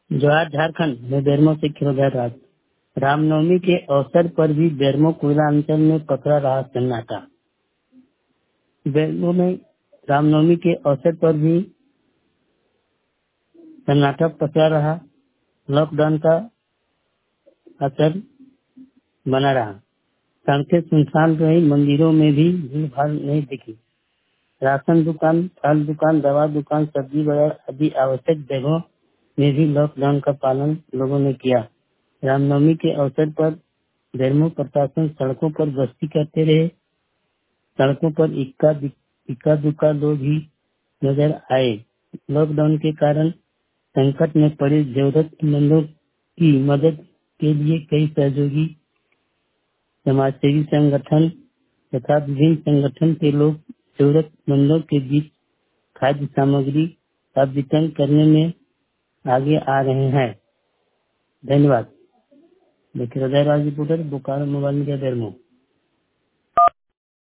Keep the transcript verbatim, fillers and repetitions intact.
जोहार झारखंड में बेरमो से खिरोधर राज। रामनवमी के अवसर पर भी बेरमो कोयला अंचल में पकड़ा रहा सन्नाटा। बेरमो में रामनवमी के अवसर पर भी सन्नाटा पकड़ा रहा। लॉकडाउन का असर बना रहा। सड़कें सुनसान रही, मंदिरों में भी भीड़ भाड़ नहीं दिखी। राशन दुकान, फल दुकान, दवा दुकान, सब्जी बाजार आदि आवश्यक जगहों में भी लॉकडाउन का पालन लोगों ने किया। रामनवमी के अवसर पर बेरमो प्रशासन सड़कों पर गश्ती करते रहे। सड़कों पर इक्का इक्का दुक्का लोग ही नजर आए। लॉकडाउन के कारण संकट में पड़े जरूरतमंदों की मदद के लिए कई सहयोगी समाजसेवी संगठन तथा विभिन्न संगठन के लोग जरूरतमंदों के बीच खाद्य सामग्री का वितरण करने में आगे आ रहे हैं। धन्यवाद। देखिए, Hriday Raj reporter, Bokaro mobile media Bermo.